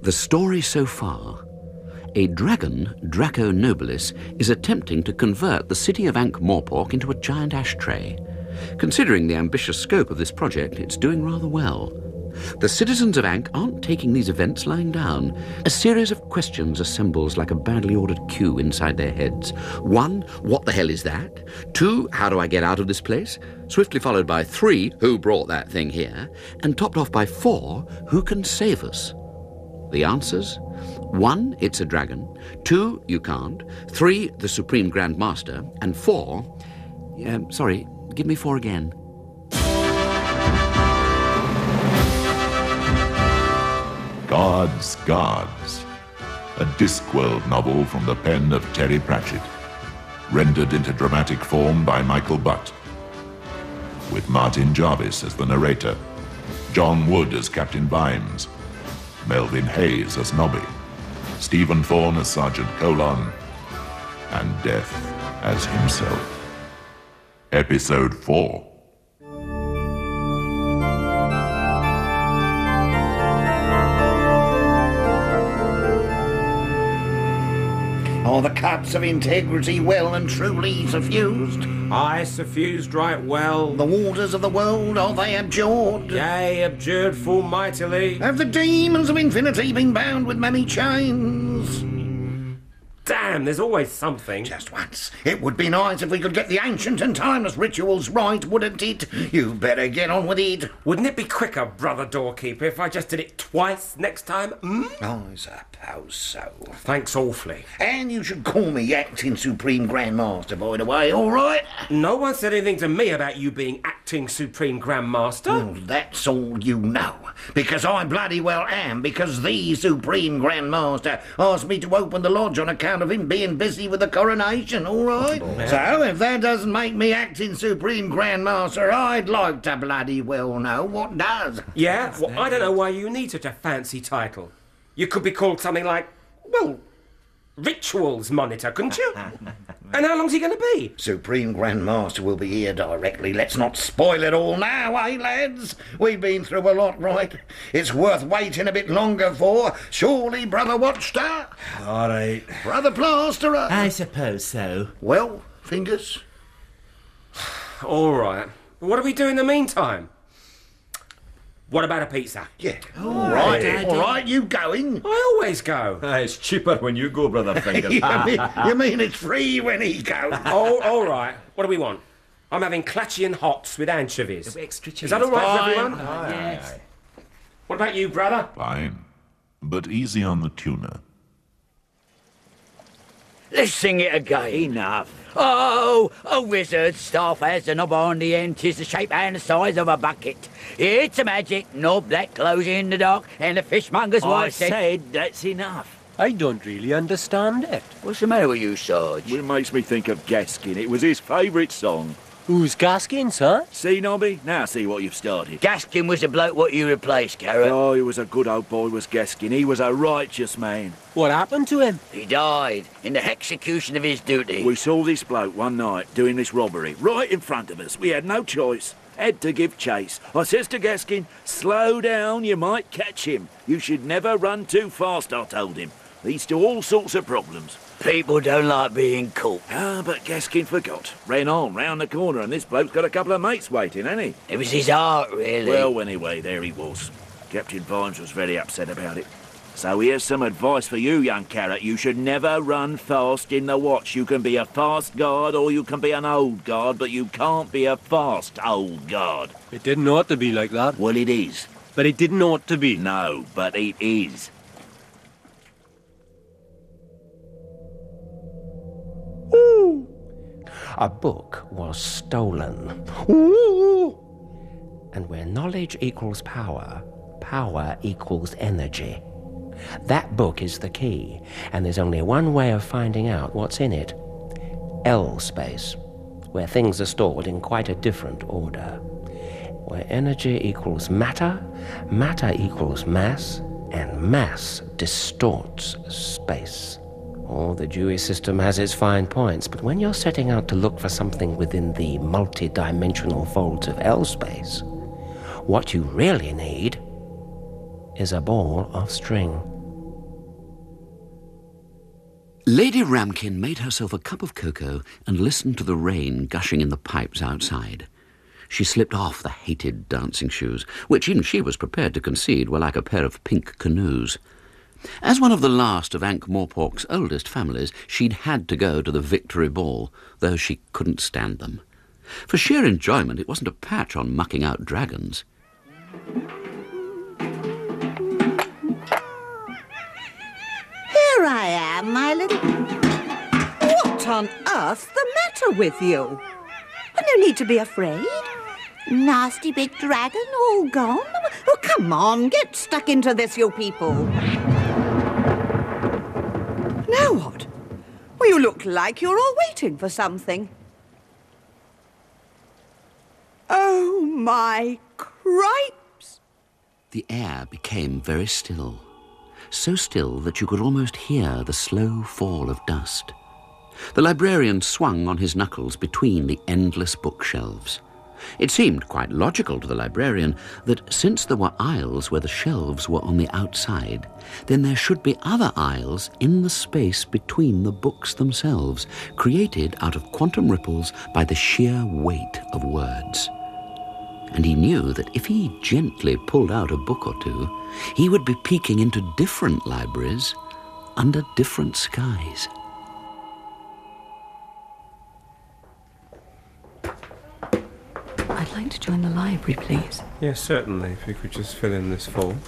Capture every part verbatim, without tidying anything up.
The story so far. A dragon, Draco Nobilis, is attempting to convert the city of Ankh-Morpork into a giant ashtray. Considering the ambitious scope of this project, it's doing rather well. The citizens of Ankh aren't taking these events lying down. A series of questions assembles like a badly ordered queue inside their heads. One, what the hell is that? Two, how do I get out of this place? Swiftly followed by three, who brought that thing here? And topped off by four, who can save us? The answers? One, it's a dragon. Two, you can't. Three, the Supreme Grand Master. And four, um, sorry, give me four again. Gods, Gods, a Discworld novel from the pen of Terry Pratchett, rendered into dramatic form by Michael Butt, with Martin Jarvis as the narrator, John Wood as Captain Vimes, Melvin Hayes as Nobby, Stephen Thorne as Sergeant Colon, and Death as himself. Episode four. Are the cups of integrity well and truly suffused? Aye, suffused right well. The waters of the world, are they abjured? Yea, abjured full mightily. Have the demons of infinity been bound with many chains? Damn, there's always something. Just once. It would be nice if we could get the ancient and timeless rituals right, wouldn't it? You better get on with it. Wouldn't it be quicker, brother doorkeeper, if I just did it twice next time? Hmm? I suppose so. Thanks awfully. And you should call me Acting Supreme Grand Master, by the way, all right? No one said anything to me about you being Acting Supreme Grand Master. Well, that's all you know. Because I bloody well am, because the Supreme Grand Master asked me to open the lodge on account of him being busy with the coronation, all right? Oh, so, if that doesn't make me Acting Supreme Grand Master, I'd like to bloody well know what does. Yeah? Well, I don't know why you need such a fancy title. You could be called something like, well, Rituals Monitor, couldn't you? And how long's he going to be? Supreme Grand Master will be here directly. Let's not spoil it all now, eh, lads? We've been through a lot, right? It's worth waiting a bit longer for. Surely, Brother Watchstar? All right. Brother Plasterer? I suppose so. Well, Fingers? All right. What do we do in the meantime? What about a pizza? Yeah. All right, right. all right, you going? I always go. Uh, it's cheaper when you go, Brother Fingers. you, mean, you mean it's free when he goes? Oh, all right. What do we want? I'm having Clatchian hots with anchovies. Extra cheese. Is that all right for Fine. everyone? Aye, yes. aye. What about you, brother? Fine, but easy on the tuna. Let's sing it again. Enough. Oh, a wizard's staff has a knob on the end, 'tis the shape and the size of a bucket. It's a magic knob that glows in the dark, and the fishmonger's I wife said... said that's enough. I don't really understand it. What's the matter with you, Sarge? It makes me think of Gaskin. It was his favourite song. Who's Gaskin, sir? See, Nobby? Now see what you've started. Gaskin was the bloke what you replaced, Garrett. Oh, he was a good old boy, was Gaskin. He was a righteous man. What happened to him? He died in the execution of his duty. We saw this bloke one night doing this robbery, right in front of us. We had no choice. Had to give chase. I says to Gaskin, slow down, you might catch him. You should never run too fast, I told him. Leads to all sorts of problems. People don't like being caught. Ah, but Gaskin forgot. Ran on, round the corner, and this bloke's got a couple of mates waiting, hasn't he? It was his heart, really. Well, anyway, there he was. Captain Vimes was very upset about it. So here's some advice for you, young carrot. You should never run fast in the watch. You can be a fast guard or you can be an old guard, but you can't be a fast old guard. It didn't ought to be like that. Well, it is. But it didn't ought to be. No, but it is. Ooh. A book was stolen. Ooh. And where knowledge equals power, power equals energy. That book is the key, and there's only one way of finding out what's in it. L-space, where things are stored in quite a different order. Where energy equals matter, matter equals mass, and mass distorts space. Oh, the Dewey system has its fine points, but when you're setting out to look for something within the multi-dimensional folds of L-space, what you really need is a ball of string. Lady Ramkin made herself a cup of cocoa and listened to the rain gushing in the pipes outside. She slipped off the hated dancing shoes, which even she was prepared to concede were like a pair of pink canoes. As one of the last of Ankh-Morpork's oldest families, she'd had to go to the Victory Ball, though she couldn't stand them. For sheer enjoyment, it wasn't a patch on mucking out dragons. Here I am, my little... What on earth's the matter with you? No need to be afraid. Nasty big dragon all gone? Oh, come on, get stuck into this, you people. Now what? Well, you look like you're all waiting for something. Oh, my cripes! The air became very still, so still that you could almost hear the slow fall of dust. The librarian swung on his knuckles between the endless bookshelves. It seemed quite logical to the librarian that since there were aisles where the shelves were on the outside, then there should be other aisles in the space between the books themselves, created out of quantum ripples by the sheer weight of words. And he knew that if he gently pulled out a book or two, he would be peeking into different libraries under different skies. I'd like to join the library, please. Yes, certainly, if you could just fill in this form.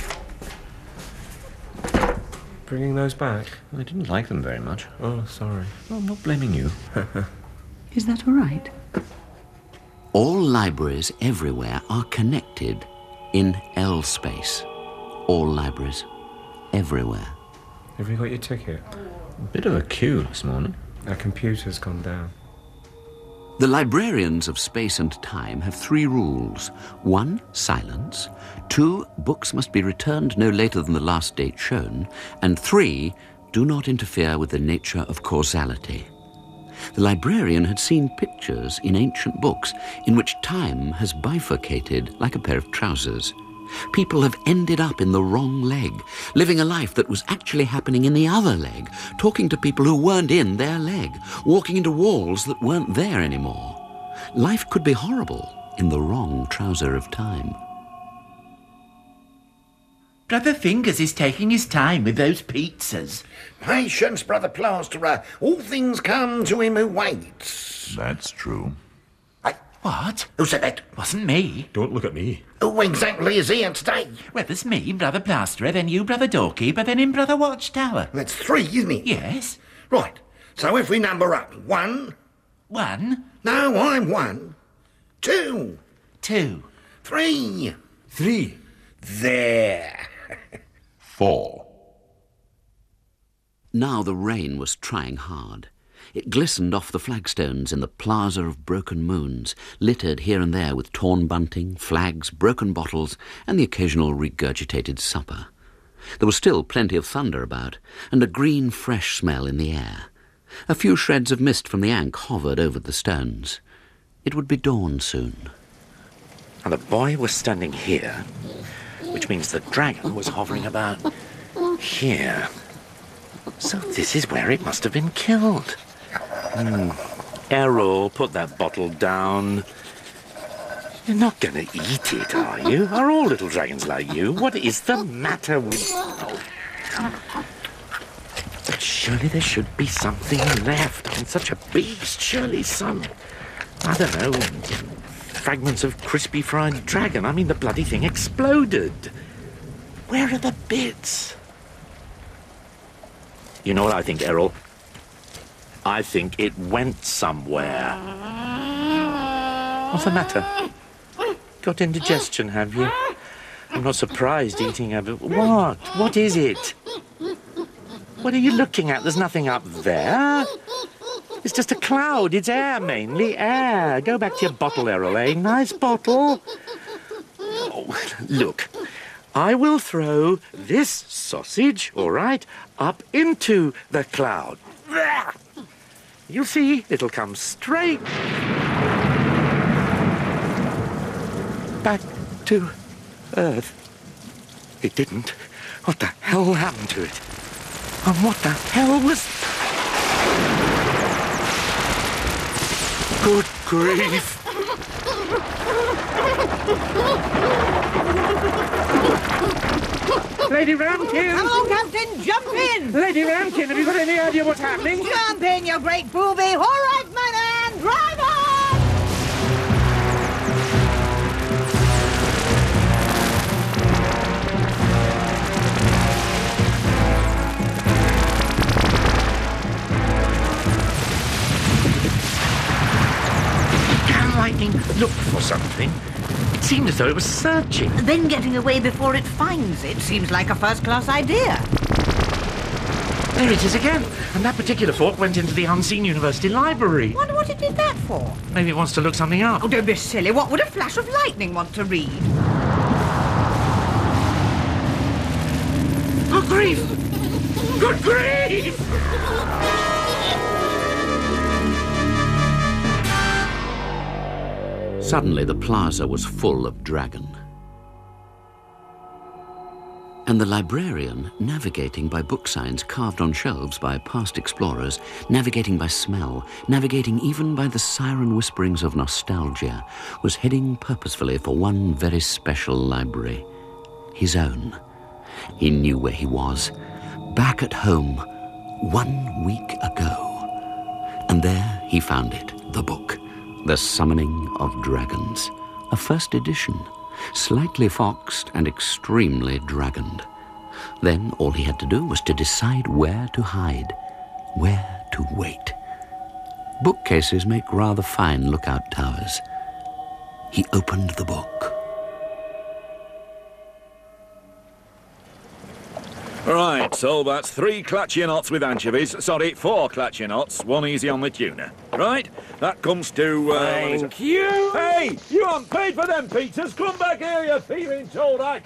Bringing those back? I didn't like them very much. Oh, sorry. Well, I'm not blaming you. Is that all right? All libraries everywhere are connected in L space. All libraries everywhere. Have you got your ticket? A bit of a queue this morning. Our computer's gone down. The librarians of space and time have three rules. One, silence. Two, books must be returned no later than the last date shown. And three, do not interfere with the nature of causality. The librarian had seen pictures in ancient books in which time has bifurcated like a pair of trousers. People have ended up in the wrong leg, living a life that was actually happening in the other leg, talking to people who weren't in their leg, walking into walls that weren't there anymore. Life could be horrible in the wrong trouser of time. Brother Fingers is taking his time with those pizzas. Patience, Brother Plasterer. All things come to him who waits. That's true. What? Who said that? Wasn't me. Don't look at me. Who exactly is here today? Well, there's me, Brother Plasterer, then you, Brother Doorkeeper, then him, Brother Watchtower. That's three, isn't it? Yes. Right. So if we number up, one... One. No, I'm one. Two. Two. Three. Three. There. Four. Now the rain was trying hard. It glistened off the flagstones in the plaza of broken moons, littered here and there with torn bunting, flags, broken bottles, and the occasional regurgitated supper. There was still plenty of thunder about, and a green, fresh smell in the air. A few shreds of mist from the Ankh hovered over the stones. It would be dawn soon. And the boy was standing here, which means the dragon was hovering about here. So this is where it must have been killed. Hmm. Errol, put that bottle down. You're not going to eat it, are you? Are all little dragons like you? What is the matter with... Oh. But surely there should be something left on such a beast. Surely some, I don't know, fragments of crispy fried dragon. I mean, the bloody thing exploded. Where are the bits? You know what I think, Errol? I think it went somewhere. What's the matter? Got indigestion, have you? I'm not surprised eating a... What? What is it? What are you looking at? There's nothing up there. It's just a cloud. It's air, mainly. Air. Go back to your bottle, Errol, eh? Nice bottle. Oh, look. I will throw this sausage, all right, up into the cloud. You'll see, it'll come straight back to Earth. It didn't. What the hell happened to it? And what the hell was... Good grief. Lady Ramkin! Come on, Captain, jump in! Lady Ramkin, have you got any idea what's happening? Jump in, you great booby! All right, my man, drive on! Can lightning look for something? It seemed as though it was searching. Then getting away before it finds it seems like a first-class idea. There it is again. And that particular fork went into the Unseen University Library. Wonder what it did that for? Maybe it wants to look something up. Oh, don't be silly. What would a flash of lightning want to read? Good grief! Good grief! Suddenly the plaza was full of dragon. And the librarian, navigating by book signs carved on shelves by past explorers, navigating by smell, navigating even by the siren whisperings of nostalgia, was heading purposefully for one very special library, his own. He knew where he was, back at home, one week ago. And there he found it, the book, The Summoning of Dragons, a first edition, slightly foxed and extremely dragoned. Then all he had to do was to decide where to hide, where to wait. Bookcases make rather fine lookout towers. He opened the book. Right, so that's three clutchy knots with anchovies. Sorry, four clutchy knots, one easy on the tuna. Right, that comes to... Uh, Thank you! Hey, you haven't paid for them pizzas. Come back here, you thieving toad.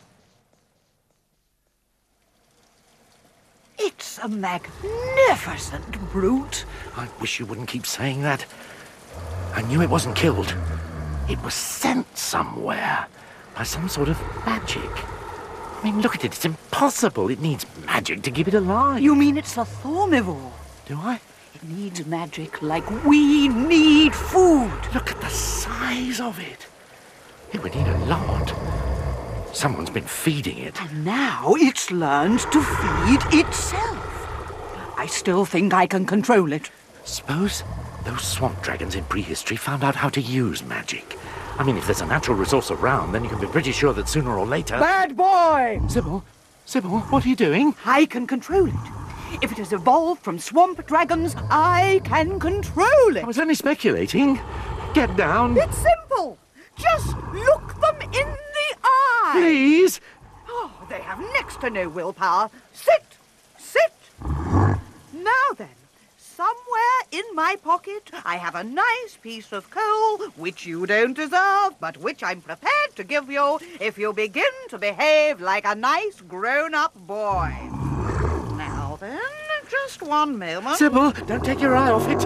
It's a magnificent brute. I wish you wouldn't keep saying that. I knew it wasn't killed. It was sent somewhere by some sort of magic. I mean, look at it. It's impossible. It needs magic to keep it alive. You mean it's a thornivore? Do I? It needs magic like we need food. Look at the size of it. It would need a lot. Someone's been feeding it. And now it's learned to feed itself. I still think I can control it. Suppose those swamp dragons in prehistory found out how to use magic. I mean, if there's a natural resource around, then you can be pretty sure that sooner or later... Bad boy! Sybil, Sybil, what are you doing? I can control it. If it has evolved from swamp dragons, I can control it. I was only speculating. Get down. It's simple. Just look them in the eye. Please. Oh, they have next to no willpower. Sit. Sit. Now then. Somewhere in my pocket, I have a nice piece of coal, which you don't deserve, but which I'm prepared to give you if you begin to behave like a nice grown-up boy. Now then, just one moment. Sybil, don't take your eye off it.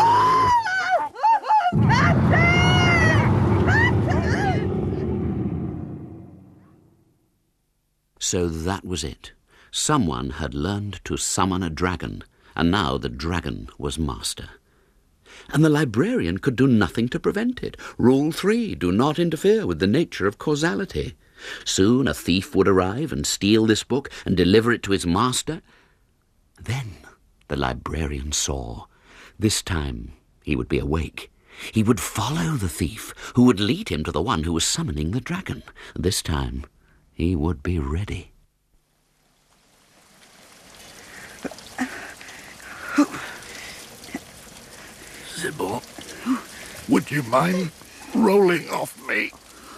So that was it. Someone had learned to summon a dragon, and now the dragon was master. And the librarian could do nothing to prevent it. Rule three, do not interfere with the nature of causality. Soon a thief would arrive and steal this book and deliver it to his master. Then the librarian saw. This time he would be awake. He would follow the thief, who would lead him to the one who was summoning the dragon. This time he would be ready. Sybil, would you mind rolling off me?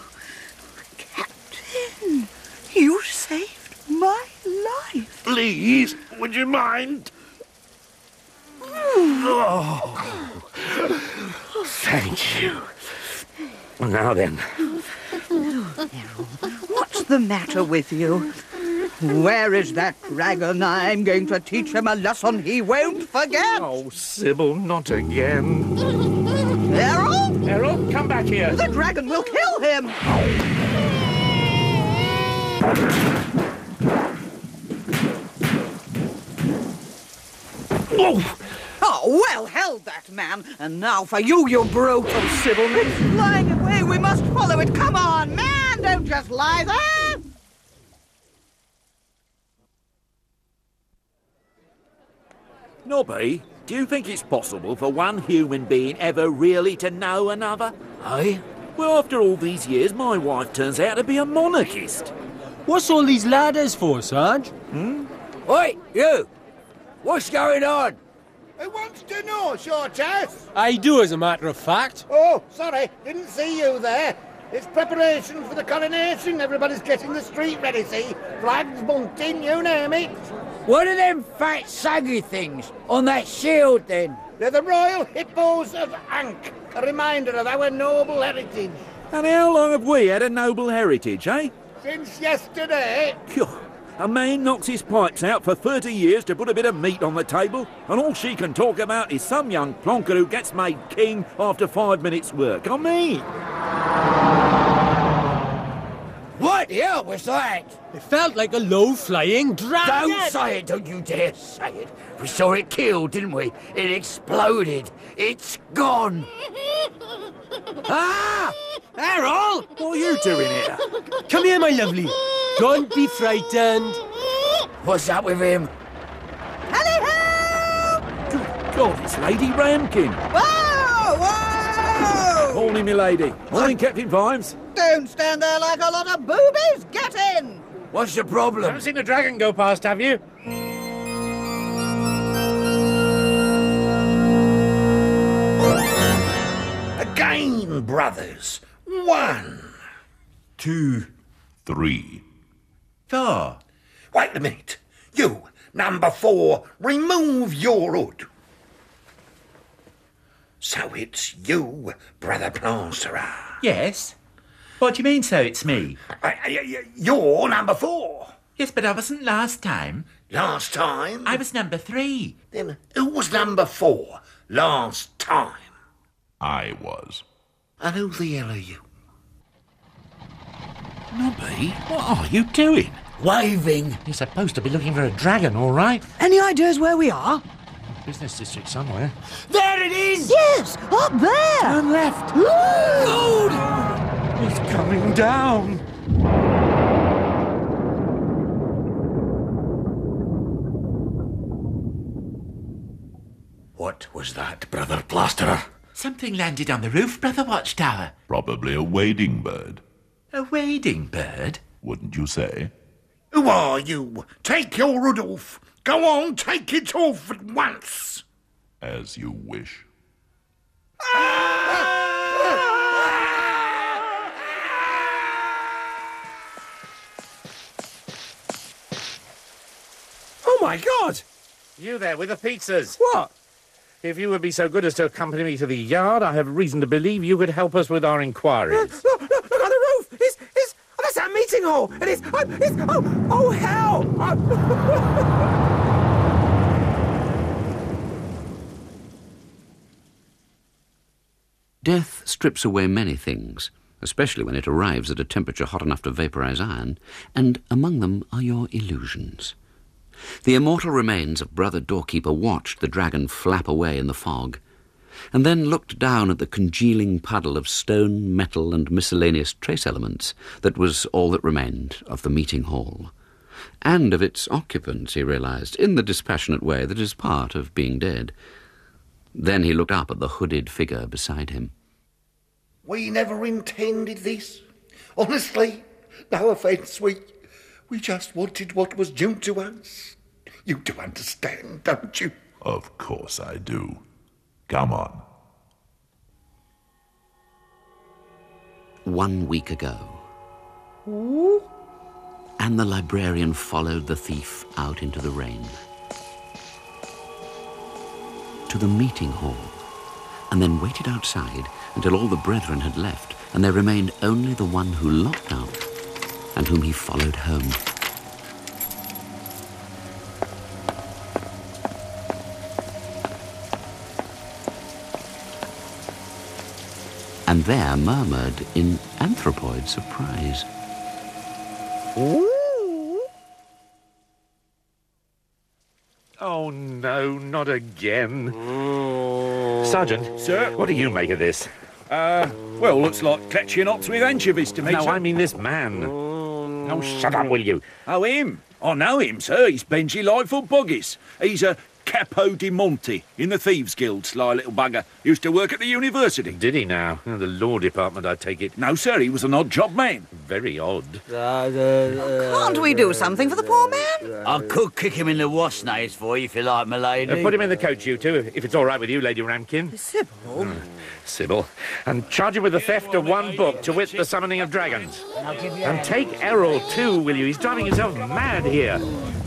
Captain, you saved my life. Please, would you mind? Oh. Thank you. Now then. What's the matter with you? Where is that dragon? I'm going to teach him a lesson he won't forget. Oh, Sybil, not again. Errol? Errol, come back here. The dragon will kill him. Oh! Oh, well held, that man. And now for you, you brutal Sybil. It's flying away. We must follow it. Come on, man. Don't just lie there. Nobby, do you think it's possible for one human being ever really to know another? Eh? Well, after all these years, my wife turns out to be a monarchist. What's all these ladders for, Sarge? Hmm? Oi, you! What's going on? Who wants to know, short ass? I do, as a matter of fact. Oh, sorry, didn't see you there. It's preparation for the coronation. Everybody's getting the street ready, see? Flags bunting, you name it. What are them fat saggy things on that shield, then? They're the royal hippos of Ankh, a reminder of our noble heritage. And how long have we had a noble heritage, eh? Since yesterday. Phew. A man knocks his pipes out for thirty years to put a bit of meat on the table, and all she can talk about is some young plonker who gets made king after five minutes' work. I mean... What the hell was that? It felt like a low-flying dragon. Don't say it, don't you dare say it. We saw it killed, didn't we? It exploded. It's gone. Ah! Errol! What are you doing here? Come here, my lovely. Don't be frightened. What's up with him? Hello! Good God, it's Lady Ramkin. Whoa! Whoa! Morning, milady. Morning, Captain Vimes. Don't stand there like a lot of boobies. Get in! What's the problem? Haven't seen a dragon go past, have you? Again, brothers. One. Two. Three. Four. Wait a minute. You, number four, remove your hood. So it's you, Brother Plasterer. Yes. What do you mean, so it's me? Uh, you're number four. Yes, but I wasn't last time. Last time? I was number three. Then who was number four last time? I was. And who the hell are you? Nobby, what are you doing? Waving. You're supposed to be looking for a dragon, all right? Any ideas where we are? Business district somewhere. There it is! Yes, up there! Turn left. Good! It's coming down. What was that, Brother Plasterer? Something landed on the roof, Brother Watchtower. Probably a wading bird, A wading bird? wouldn't you say? Who are you? Take your hood off. Go on, take it off at once. As you wish. Oh, my God! You there with the pizzas. What? If you would be so good as to accompany me to the yard, I have reason to believe you could help us with our inquiries. Look, look, look on the roof! It's, it's, oh, that's our meeting hall! And it's, oh, it's, oh, oh, hell! Oh. Death strips away many things, especially when it arrives at a temperature hot enough to vaporize iron, and among them are your illusions. The immortal remains of Brother Doorkeeper watched the dragon flap away in the fog, and then looked down at the congealing puddle of stone, metal, and miscellaneous trace elements that was all that remained of the meeting hall, and of its occupants, he realized, in the dispassionate way that is part of being dead. Then he looked up at the hooded figure beside him. We never intended this. Honestly, no offence, we... We just wanted what was due to us. You do understand, don't you? Of course I do. Come on. One week ago. Ooh. And the librarian followed the thief out into the rain. To the meeting hall, and then waited outside until all the brethren had left, and there remained only the one who locked out, and whom he followed home. And there murmured in anthropoid surprise. Ooh. Oh, no, not again. Sergeant. Sir? What do you make of this? Uh, well, looks like catching ox with anchovies to me, No, sir. I mean this man. Oh, shut up, will you? Oh, him? I know him, sir. He's Benji Lightfoot Boggis. He's a Capo di Monte in the Thieves Guild, sly little bugger. Used to work at the university. Did he now? Oh, the law department, I take it. No, sir, he was an odd job man. Very odd. Can't we do something for the poor man? I could kick him in the wash nails for you if you like, my lady. Uh, put him in the coach, you two, if, if it's all right with you, Lady Ramkin. Sybil. Mm. Sybil. And charge him with the theft of one book, to wit, The Summoning of Dragons. And take Errol, too, will you? He's driving himself mad here.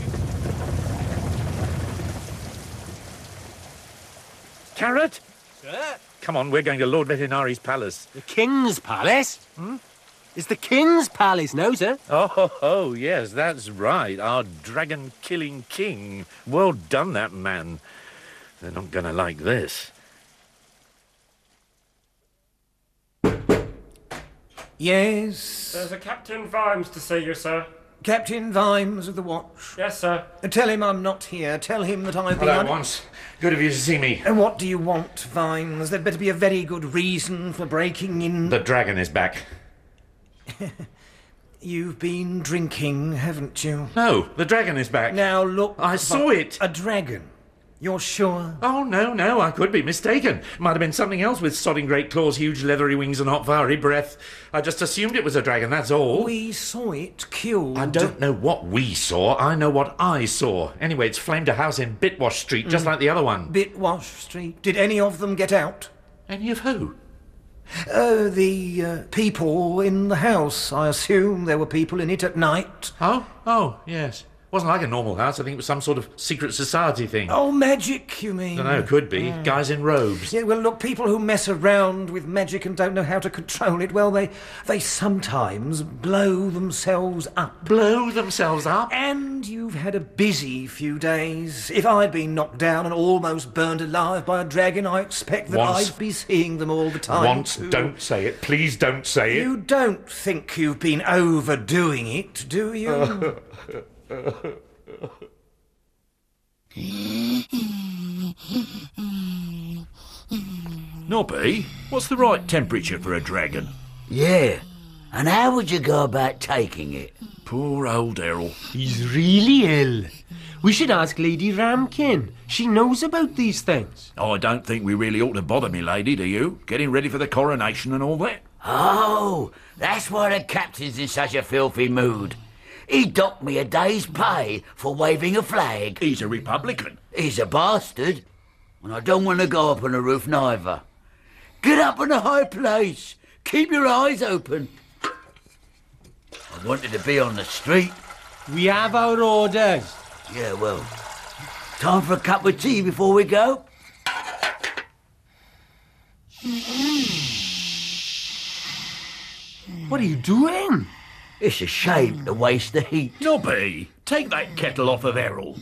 Carrot? Sir? Come on, we're going to Lord Vetinari's palace. The King's palace? Hmm? It's the King's palace now, sir. Oh, ho, ho, yes, that's right. Our dragon-killing king. Well done, that man. They're not going to like this. Yes? There's a Captain Vimes to see you, sir. Captain Vimes of the Watch. Yes, sir. Uh, Tell him I'm not here. Tell him that I've been... Hello, once. Good of you to see me. And what do you want, Vimes? There'd better be a very good reason for breaking in... The dragon is back. You've been drinking, haven't you? No, the dragon is back. Now, look... I saw it. A dragon. You're sure? Oh, no, no, I could be mistaken. Might have been something else with sodding great claws, huge leathery wings and hot fiery breath. I just assumed it was a dragon, that's all. We saw it killed. I don't know what we saw, I know what I saw. Anyway, it's flamed a house in Bitwash Street, just Mm. like the other one. Bitwash Street. Did any of them get out? Any of who? Uh, the uh, people in the house. I assume there were people in it at night. Oh? Oh, yes. Wasn't like a normal house. I think it was some sort of secret society thing. Oh, magic, you mean? I don't know, could be. Mm. Guys in robes. Yeah, well, look, people who mess around with magic and don't know how to control it, well, they they sometimes blow themselves up. Blow themselves up? And you've had a busy few days. If I'd been knocked down and almost burned alive by a dragon, I expect that Once. I'd be seeing them all the time. Once, too. don't say it. Please don't say it. You don't think you've been overdoing it, do you? Nobby, what's the right temperature for a dragon? Yeah. And how would you go about taking it? Poor old Errol. He's really ill. We should ask Lady Ramkin. She knows about these things. I don't think we really ought to bother me lady, do you? Getting ready for the coronation and all that. Oh, that's why the captain's in such a filthy mood. He docked me a day's pay for waving a flag. He's a Republican. He's a bastard. And I don't want to go up on the roof neither. Get up on the high place. Keep your eyes open. I wanted to be on the street. We have our orders. Yeah, well, time for a cup of tea before we go. What are you doing? It's a shame to waste the heat. Nobby, take that kettle off of Errol.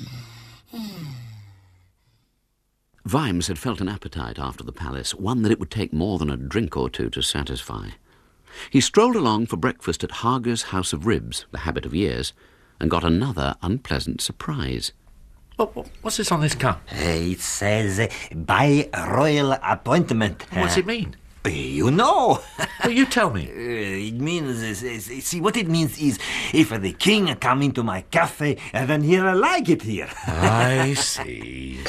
Vimes had felt an appetite after the palace, one that it would take more than a drink or two to satisfy. He strolled along for breakfast at Hager's House of Ribs, the habit of years, and got another unpleasant surprise. What, what, what's this on this cup? Uh, it says uh, by royal appointment. What's it mean? Uh, you know. Well, you tell me. Uh, it means, uh, uh, see, what it means is if the king come into my cafe, uh, then he'll like it here. I see.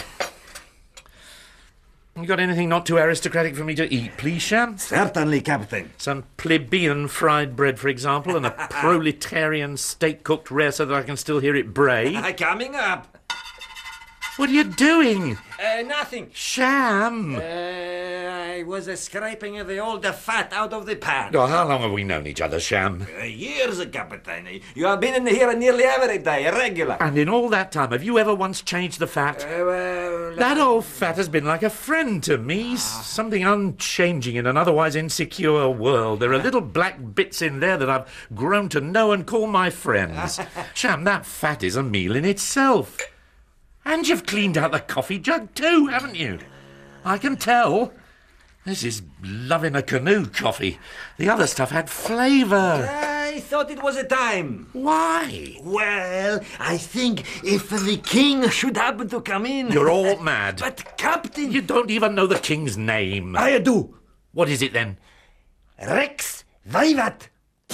You got anything not too aristocratic for me to eat, please, Sham? Certainly, Captain. Some plebeian fried bread, for example, and a proletarian steak cooked rare so that I can still hear it bray. Coming up. What are you doing? Uh, nothing. Sham! Uh, I was uh, scraping the old fat out of the pan. Oh, how long have we known each other, Sham? Uh, years, Captain. You have been in here nearly every day, regular. And in all that time, have you ever once changed the fat? Uh, well, that old fat has been like a friend to me, something unchanging in an otherwise insecure world. There are little black bits in there that I've grown to know and call my friends. Sham, that fat is a meal in itself. And you've cleaned out the coffee jug too, haven't you? I can tell. This is love in a canoe coffee. The other stuff had flavour. Uh, I thought it was a time. Why? Well, I think if the king should happen to come in... You're all mad. But, Captain... You don't even know the king's name. I do. What is it, then? Rex Vivat.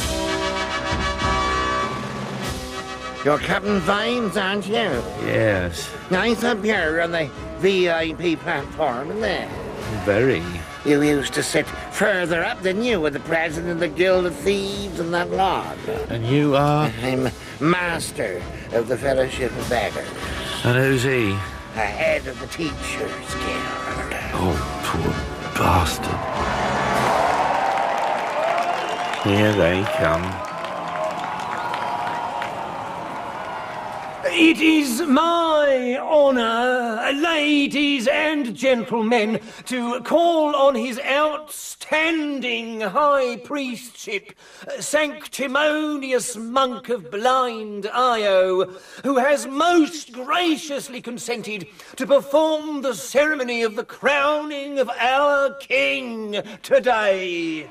You're Captain Vimes, aren't you? Yes. Nice up here on the V I P platform, isn't it? Very. You used to sit further up, didn't you, with the president of the Guild of Thieves and that lot? And you are? I'm master of the Fellowship of Beggars. And who's he? The head of the Teachers Guild. Oh, poor bastard. Here they come. It is my honour, ladies and gentlemen, to call on His outstanding high priestship, sanctimonious monk of blind Io, who has most graciously consented to perform the ceremony of the crowning of our king today.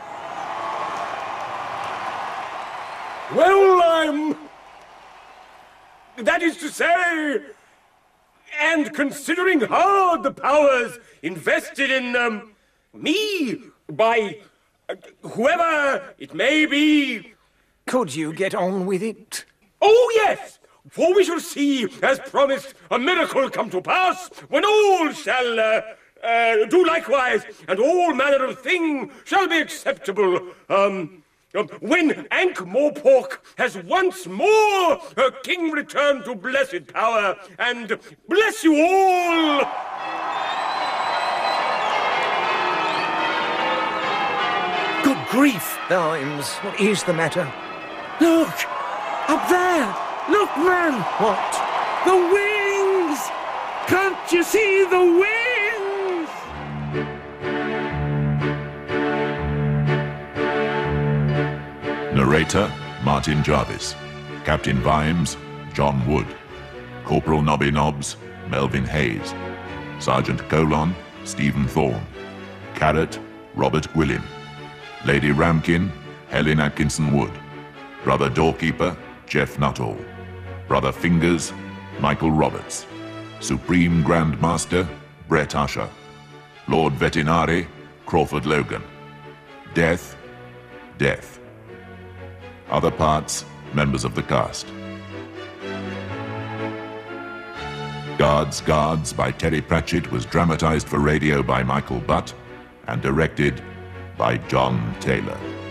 Well, I'm... That is to say, and considering hard the powers invested in um, me by uh, whoever it may be. Could you get on with it? Oh, yes! For we shall see, as promised, a miracle come to pass, when all shall uh, uh, do likewise, and all manner of thing shall be acceptable. Um... Um, when Ankh-Morpork has once more her king returned to blessed power, and bless you all! Good grief, Vimes. What is the matter? Look! Up there! Look, man! What? The wings! Can't you see the wings? Narrator, Martin Jarvis. Captain Vimes, John Wood. Corporal Nobby Nobbs, Melvin Hayes. Sergeant Colon, Stephen Thorne. Carrot, Robert Gwilym. Lady Ramkin, Helen Atkinson Wood. Brother Doorkeeper, Jeff Nuttall. Brother Fingers, Michael Roberts. Supreme Grand Master, Brett Usher. Lord Vetinari, Crawford Logan. Death, Death. Other parts, members of the cast. Guards, Guards by Terry Pratchett was dramatized for radio by Michael Butt and directed by John Taylor.